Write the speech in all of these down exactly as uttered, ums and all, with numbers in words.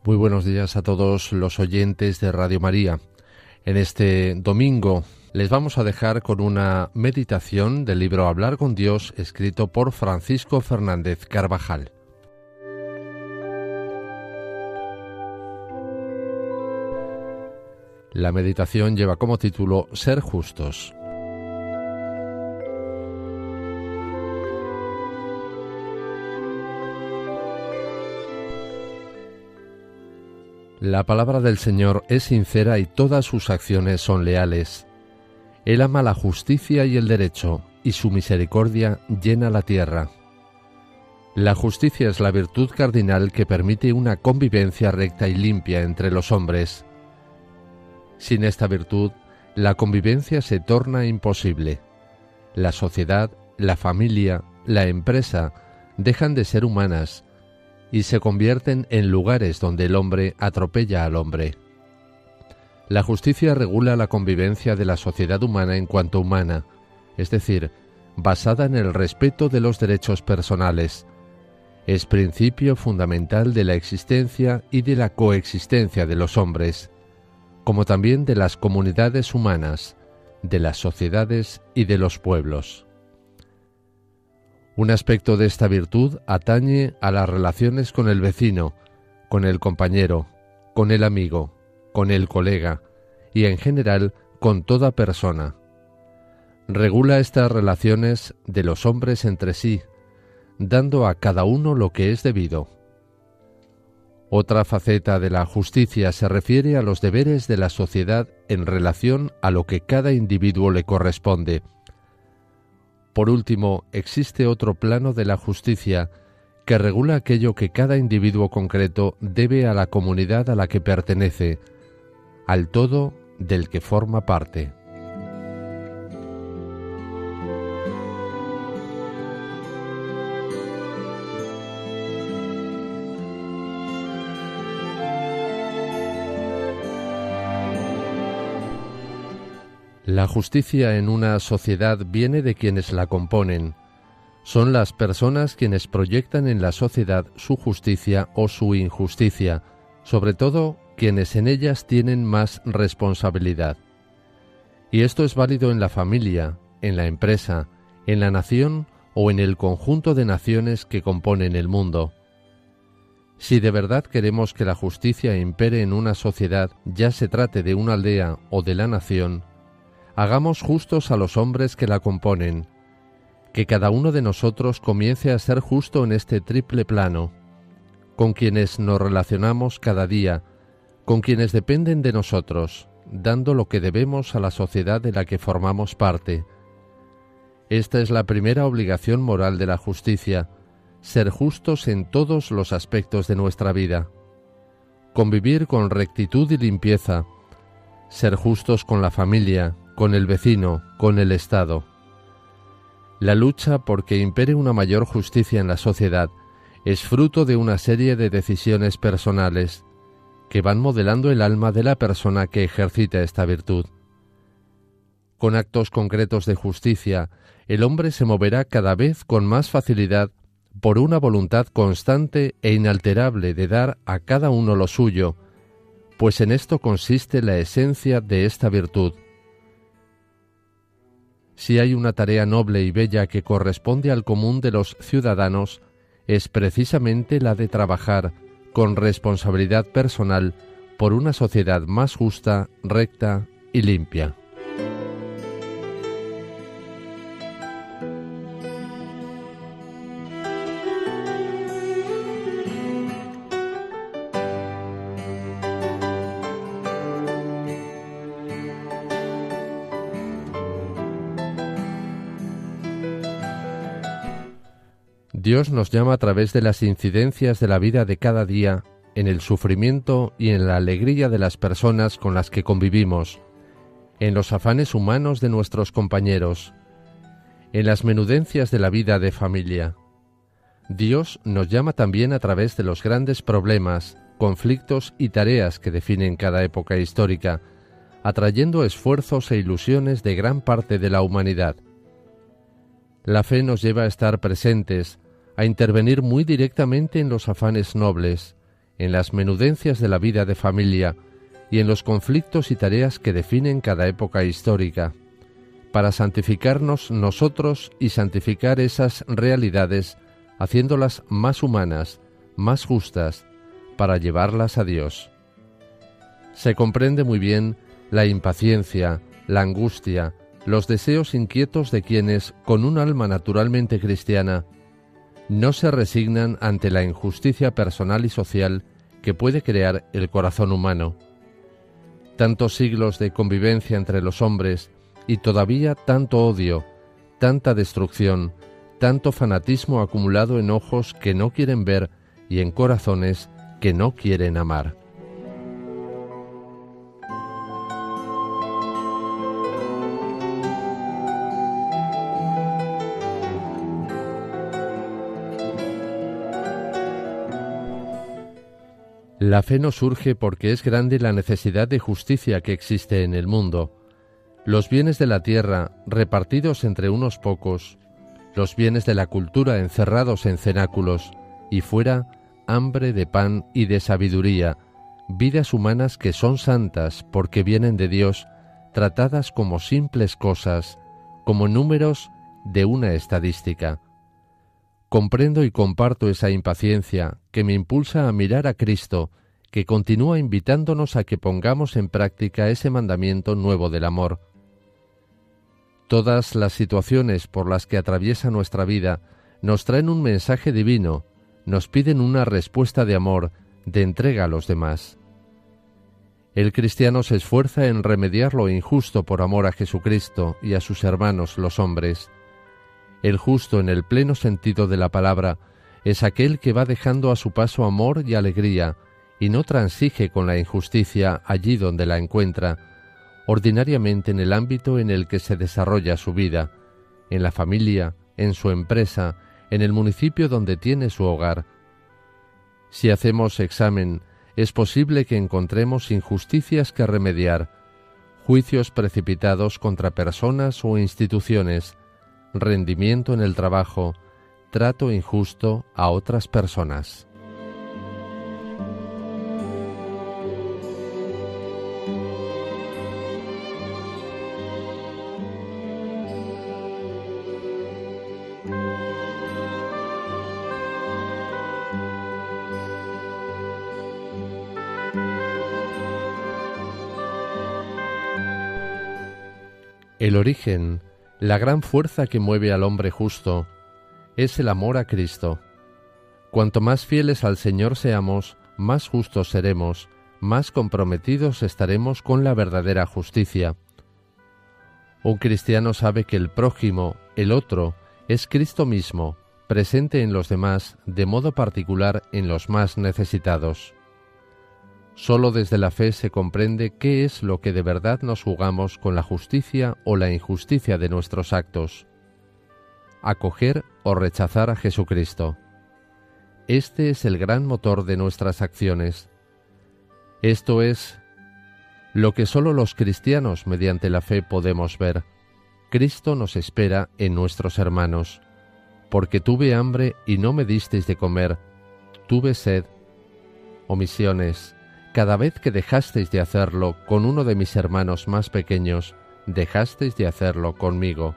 Muy buenos días a todos los oyentes de Radio María. En este domingo les vamos a dejar con una meditación del libro Hablar con Dios, escrito por Francisco Fernández Carvajal. La meditación lleva como título Ser justos. La palabra del Señor es sincera y todas sus acciones son leales. Él ama la justicia y el derecho, y su misericordia llena la tierra. La justicia es la virtud cardinal que permite una convivencia recta y limpia entre los hombres. Sin esta virtud, la convivencia se torna imposible. La sociedad, la familia, la empresa dejan de ser humanas y se convierten en lugares donde el hombre atropella al hombre. La justicia regula la convivencia de la sociedad humana en cuanto humana, es decir, basada en el respeto de los derechos personales. Es principio fundamental de la existencia y de la coexistencia de los hombres, como también de las comunidades humanas, de las sociedades y de los pueblos. Un aspecto de esta virtud atañe a las relaciones con el vecino, con el compañero, con el amigo, con el colega y en general con toda persona. Regula estas relaciones de los hombres entre sí, dando a cada uno lo que es debido. Otra faceta de la justicia se refiere a los deberes de la sociedad en relación a lo que cada individuo le corresponde. Por último, existe otro plano de la justicia que regula aquello que cada individuo concreto debe a la comunidad a la que pertenece, al todo del que forma parte. La justicia en una sociedad viene de quienes la componen. Son las personas quienes proyectan en la sociedad su justicia o su injusticia, sobre todo quienes en ellas tienen más responsabilidad. Y esto es válido en la familia, en la empresa, en la nación o en el conjunto de naciones que componen el mundo. Si de verdad queremos que la justicia impere en una sociedad, ya se trate de una aldea o de la nación, hagamos justos a los hombres que la componen, que cada uno de nosotros comience a ser justo en este triple plano, con quienes nos relacionamos cada día, con quienes dependen de nosotros, dando lo que debemos a la sociedad de la que formamos parte. Esta es la primera obligación moral de la justicia, ser justos en todos los aspectos de nuestra vida, convivir con rectitud y limpieza, ser justos con la familia, con el vecino, con el Estado. La lucha por que impere una mayor justicia en la sociedad es fruto de una serie de decisiones personales que van modelando el alma de la persona que ejercita esta virtud. Con actos concretos de justicia, el hombre se moverá cada vez con más facilidad por una voluntad constante e inalterable de dar a cada uno lo suyo, pues en esto consiste la esencia de esta virtud. Si hay una tarea noble y bella que corresponde al común de los ciudadanos, es precisamente la de trabajar con responsabilidad personal por una sociedad más justa, recta y limpia. Dios nos llama a través de las incidencias de la vida de cada día, en el sufrimiento y en la alegría de las personas con las que convivimos, en los afanes humanos de nuestros compañeros, en las menudencias de la vida de familia. Dios nos llama también a través de los grandes problemas, conflictos y tareas que definen cada época histórica, atrayendo esfuerzos e ilusiones de gran parte de la humanidad. La fe nos lleva a estar presentes, a intervenir muy directamente en los afanes nobles, en las menudencias de la vida de familia y en los conflictos y tareas que definen cada época histórica, para santificarnos nosotros y santificar esas realidades, haciéndolas más humanas, más justas, para llevarlas a Dios. Se comprende muy bien la impaciencia, la angustia, los deseos inquietos de quienes, con un alma naturalmente cristiana, no se resignan ante la injusticia personal y social que puede crear el corazón humano. Tantos siglos de convivencia entre los hombres y todavía tanto odio, tanta destrucción, tanto fanatismo acumulado en ojos que no quieren ver y en corazones que no quieren amar. La fe nos surge porque es grande la necesidad de justicia que existe en el mundo. Los bienes de la tierra, repartidos entre unos pocos, los bienes de la cultura encerrados en cenáculos, y fuera, hambre de pan y de sabiduría, vidas humanas que son santas porque vienen de Dios, tratadas como simples cosas, como números de una estadística. Comprendo y comparto esa impaciencia que me impulsa a mirar a Cristo, que continúa invitándonos a que pongamos en práctica ese mandamiento nuevo del amor. Todas las situaciones por las que atraviesa nuestra vida nos traen un mensaje divino, nos piden una respuesta de amor, de entrega a los demás. El cristiano se esfuerza en remediar lo injusto por amor a Jesucristo y a sus hermanos los hombres. El justo en el pleno sentido de la palabra es aquel que va dejando a su paso amor y alegría y no transige con la injusticia allí donde la encuentra, ordinariamente en el ámbito en el que se desarrolla su vida, en la familia, en su empresa, en el municipio donde tiene su hogar. Si hacemos examen, es posible que encontremos injusticias que remediar, juicios precipitados contra personas o instituciones, rendimiento en el trabajo, trato injusto a otras personas. El origen, la gran fuerza que mueve al hombre justo, es el amor a Cristo. Cuanto más fieles al Señor seamos, más justos seremos, más comprometidos estaremos con la verdadera justicia. Un cristiano sabe que el prójimo, el otro, es Cristo mismo, presente en los demás, de modo particular en los más necesitados. Solo desde la fe se comprende qué es lo que de verdad nos jugamos con la justicia o la injusticia de nuestros actos. Acoger o rechazar a Jesucristo. Este es el gran motor de nuestras acciones. Esto es lo que solo los cristianos mediante la fe podemos ver. Cristo nos espera en nuestros hermanos. Porque tuve hambre y no me disteis de comer, tuve sed. Omisiones. Cada vez que dejasteis de hacerlo con uno de mis hermanos más pequeños, dejasteis de hacerlo conmigo.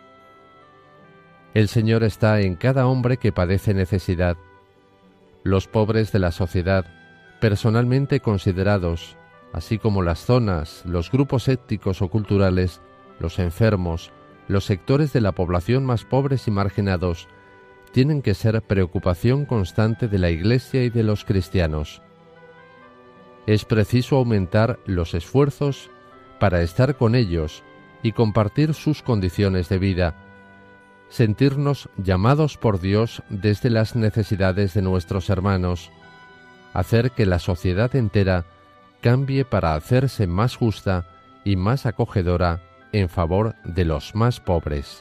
El Señor está en cada hombre que padece necesidad. Los pobres de la sociedad, personalmente considerados, así como las zonas, los grupos étnicos o culturales, los enfermos, los sectores de la población más pobres y marginados, tienen que ser preocupación constante de la Iglesia y de los cristianos. Es preciso aumentar los esfuerzos para estar con ellos y compartir sus condiciones de vida, sentirnos llamados por Dios desde las necesidades de nuestros hermanos, hacer que la sociedad entera cambie para hacerse más justa y más acogedora en favor de los más pobres.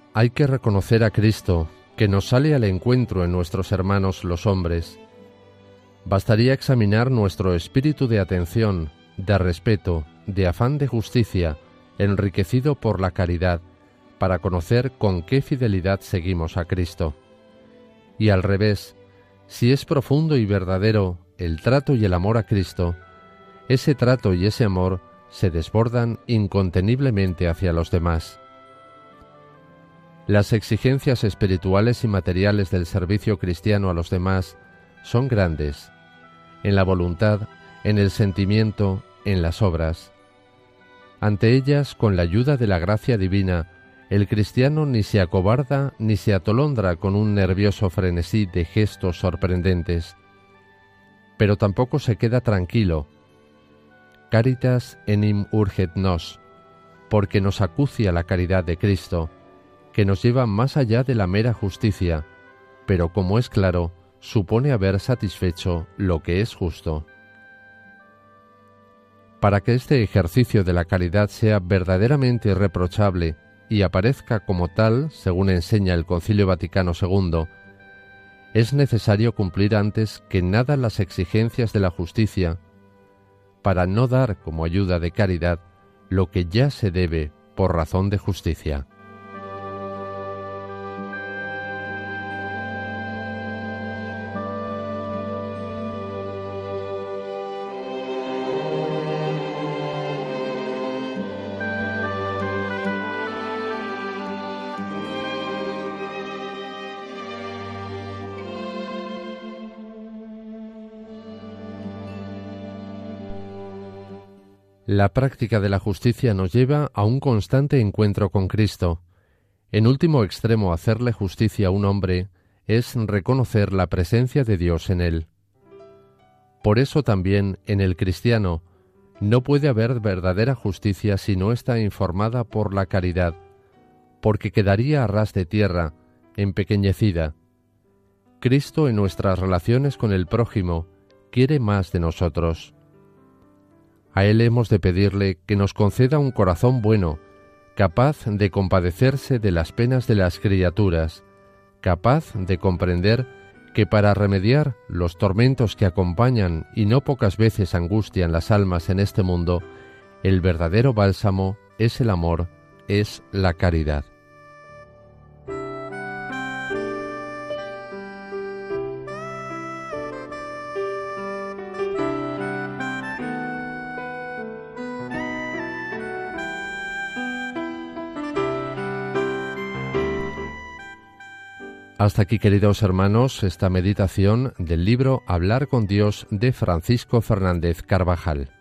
Hay que reconocer a Cristo, que nos sale al encuentro en nuestros hermanos los hombres. Bastaría examinar nuestro espíritu de atención, de respeto, de afán de justicia, enriquecido por la caridad, para conocer con qué fidelidad seguimos a Cristo. Y al revés, si es profundo y verdadero el trato y el amor a Cristo, ese trato y ese amor se desbordan inconteniblemente hacia los demás. Las exigencias espirituales y materiales del servicio cristiano a los demás son grandes, en la voluntad, en el sentimiento, en las obras. Ante ellas, con la ayuda de la gracia divina, el cristiano ni se acobarda ni se atolondra con un nervioso frenesí de gestos sorprendentes, pero tampoco se queda tranquilo. Caritas enim urget nos, porque nos acucia la caridad de Cristo, que nos lleva más allá de la mera justicia, pero como es claro, supone haber satisfecho lo que es justo. Para que este ejercicio de la caridad sea verdaderamente irreprochable y aparezca como tal, según enseña el Concilio Vaticano segundo, es necesario cumplir antes que nada las exigencias de la justicia, para no dar como ayuda de caridad lo que ya se debe por razón de justicia. La práctica de la justicia nos lleva a un constante encuentro con Cristo. En último extremo, hacerle justicia a un hombre es reconocer la presencia de Dios en él. Por eso también, en el cristiano, no puede haber verdadera justicia si no está informada por la caridad, porque quedaría a ras de tierra, empequeñecida. Cristo, en nuestras relaciones con el prójimo, quiere más de nosotros. A Él hemos de pedirle que nos conceda un corazón bueno, capaz de compadecerse de las penas de las criaturas, capaz de comprender que para remediar los tormentos que acompañan y no pocas veces angustian las almas en este mundo, el verdadero bálsamo es el amor, es la caridad. Hasta aquí, queridos hermanos, esta meditación del libro Hablar con Dios de Francisco Fernández Carvajal.